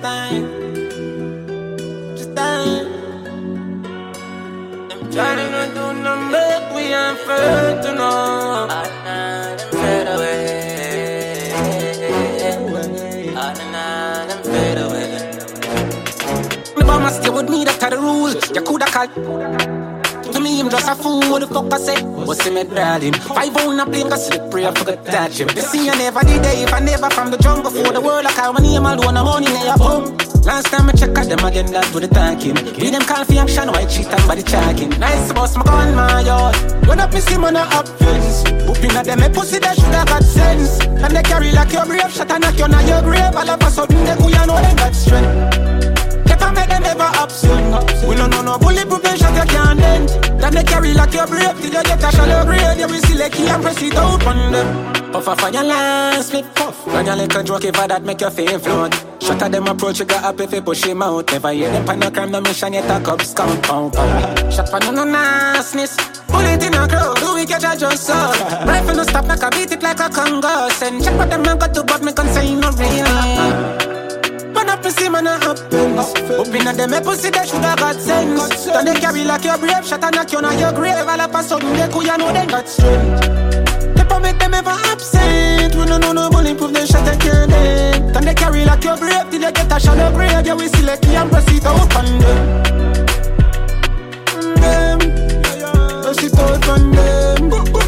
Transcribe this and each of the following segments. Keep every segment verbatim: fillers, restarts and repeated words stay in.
time. Just time. I'm trying to do number, we ain't afraid to know. All night I'm fade away. All night I'm fade away. The bomber stay with me, that's the rule. You coulda called. To me, I'm just a fool, what the fuck I say? What's him at him? Five on a plane, cause slippery, I forgot to touch him. You see, I never did it, if I never from the jungle for the world, I call my name alone, I'm only in your home. Last time I check out them again, that do the thanking. We them call for action, white cheat and body charging. Nice boss, my gun, my yard. When up, me see man, I up fence. Whooping at them, a pussy that should have got sense. And they carry like your brave, shot and knock you on your grave. All of a sudden, they go, you know they got strength. Never make them ever upset. We don't know no bulletproof, they shot you can't dent. Then they carry like your brave till you get a shallow grave. You will see like key and press it out on them. Puff off on your last flip puff. Run your little joke if that make your fame float. Shut at them approach, you got up if you push him out. Never hear them pan a crime, no mission yet a cup scum pump. Shot for no no nastiness. Bullet in a crowd, do we catch a just so? Rifle no stop, like a beat it like a Congo. Send check what them I got to, but me can say no real. Man up, me see man a happens. Open at them, a pussy they shoulda got sense. Then they carry like your brave, shot and knock you on your grave. All of a sudden they could, you know they got strength. Never make them ever absent. We don't know no bulletproof, they shot and kill them. Then they carry like your brave till they get a shallow grave. Yeah, we see like key and press it out on them. Them, press it out on them.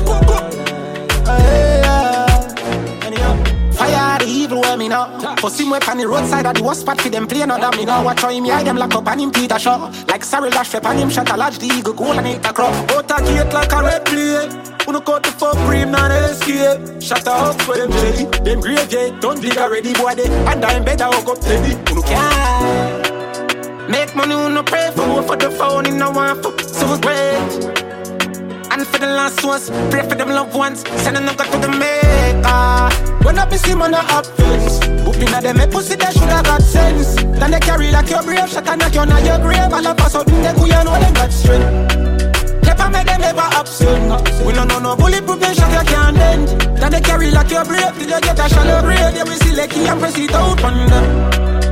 Fire the evil way me know. Pussy him up on the roadside at the worst spot for them play no damn me know. Watch how him hide them lock up and him Peter Shaw. Like Cyril Lash Fep and him shot a lodge the eagle goal and hit a crop. Out a gate like a red plate. Uno cut the fuck cream not escape. Shot a house for them jelly. Them graveyard done big already boy they. And I'm better hook up steady. Uno can't make money, uno pray for for the phone in no one for so great. And for the last ones, pray for them loved ones. Send a number to the maker. When I be see man a up face. Whooping at them, a pussy they shoulda got sense. Then they carry like your brave, shot and knock you on your grave. All of a sudden they go, you know they got strength. Never make them ever absent. We don't know no bulletproof, they shot you can't dent. Then they carry like your brave till you get a shallow grave. Yeah, we see like key and press it out on them.